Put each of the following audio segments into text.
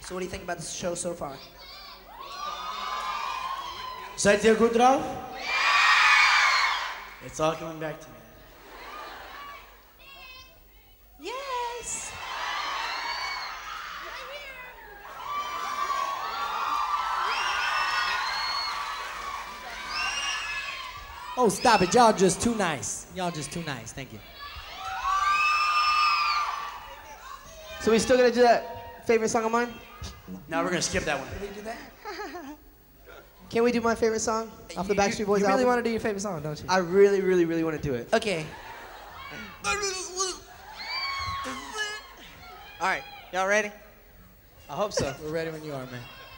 So what do you think about the show so far? Seid ihr gut drauf? It's all coming back to me. Yes! Oh, stop it. Y'all just too nice. Y'all just too nice. Thank you. So we still gonna do that favorite song of mine? Now we're gonna skip that one. Can we do that? Can we do my favorite song off the Backstreet Boys You really album? want to do your favorite song, don't you? I really, really, really want to do it. Okay. All right, y'all ready? I hope so. We're ready when you are, man.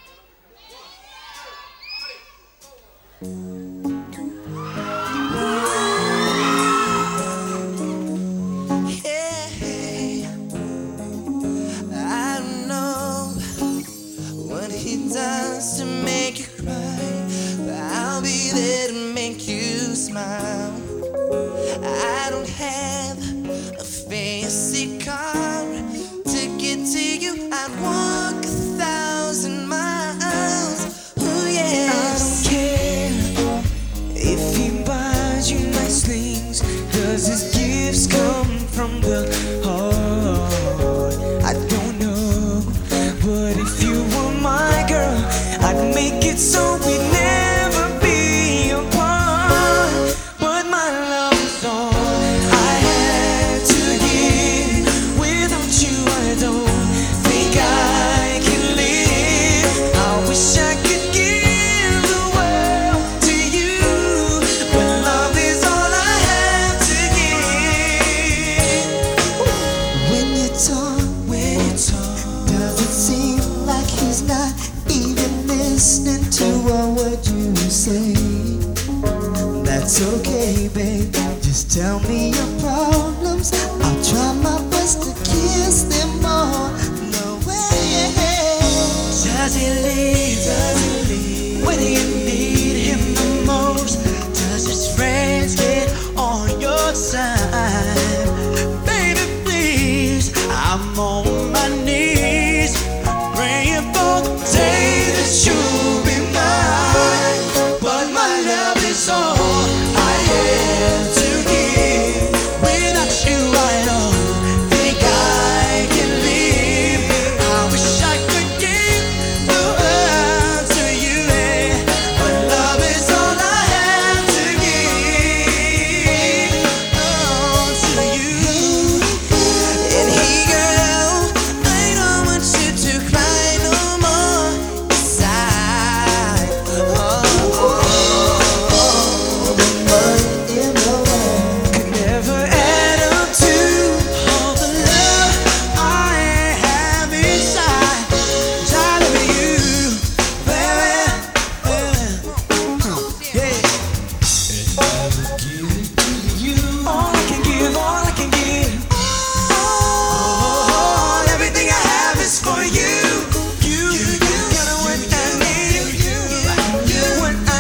I don't know what he does to make you cry, but I'll be there to make you smile. I don't have a fancy car to get to you. I'd walk 1,000 miles. Oh yes. I don't care if he buys you nice things, 'cause his gifts come from the heart. I don't know, but if you were my girl, I'd make it so we'd never be apart. But my love is all I have to give. Without you, I don't think I can live. I wish I could give the world to you, but love is all I have to give. When you talk, does it seem like he's not even listening to a word you say? That's okay, babe. Just tell me your problems. I'll try my best to kiss them all away. Does he leave when you need him the most? Does his friends get on your side? Baby, please, I'm on my knees, praying for the day that you'll be mine. But my love is all I have to give. Without you, I don't think I can live. I wish I could give the world to you, but love is all I have to give. Oh, to you. And hey, girl, I don't want you to cry no more inside. The money in the world could never add up to all the love I have inside. Inside of you, baby, yeah. All I can give, all I can give. Oh, everything I have is for you. You got what I need. You what I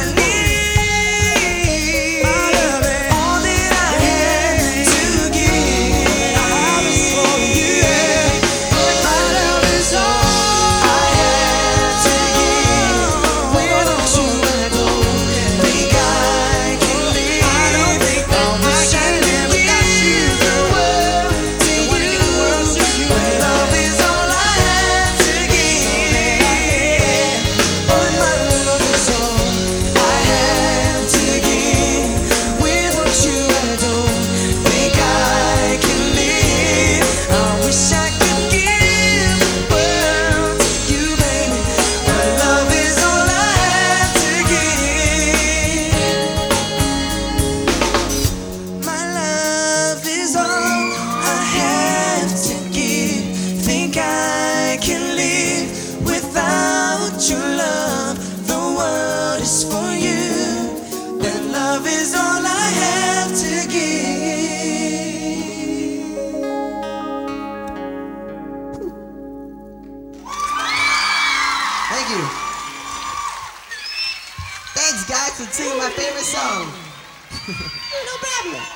need. My love, all that I have to give is for you. My love is all I have to give. Without you, I don't think I can live. I don't think I wish I never got you the world to you. But love is all I have to give. But my love is all I have to give. Without you, I don't think I can live. I wish I could give the world to you, baby. But love is all I have to give. My love is all I have to give. Think I can live without your love. The world is for you. That love is all I have to give. Thank you. Thanks, guys, for singing my favorite song. No problem.